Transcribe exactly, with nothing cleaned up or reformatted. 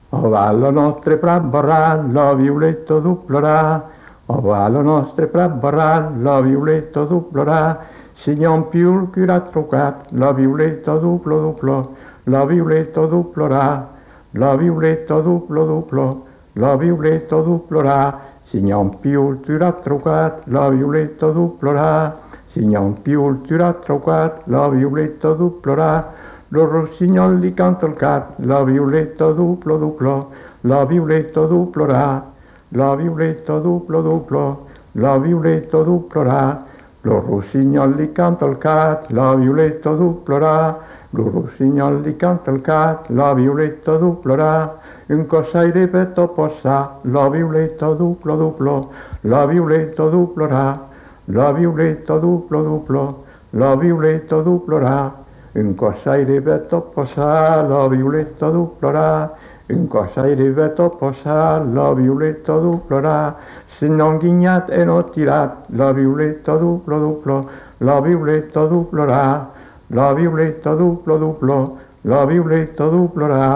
O va lo nostre pra barrar, lo violetto du plorar. O va lo nostre pra barrar, lo violetto du plorar. Signon più curat trucat, lo violetto duplo duplo, lo violetto du plorar. Lo violetto duplo duplo, lo violetto du plorar. Signon più curat trucat, lo violetto du plorar. Signon più curat trucat, lo violetto du plorar. Lo rossignol li canta il cat, la violetta duplo duplo, la violetta duplo ra, la violetta duplo duplo, la violetta duplo ra. Lo rossignol li canta il cat, la violetta duplo ra, lo rossignol li canta il cat, la violetta duplo ra. Un cosai ripeto possa, la violetta duplo duplo, la violetta duplo ra, la violetta duplo duplo, la violetta duplo ra. Un cosai ripeto posa, la violetta duplo ra. Un cosai ripeto posa, la violetta duplo ra. Se non ghignat e non tirat, la violetta duplo duplo, la violetta duplo ra. La violetta duplo duplo, la violetta duplo ra.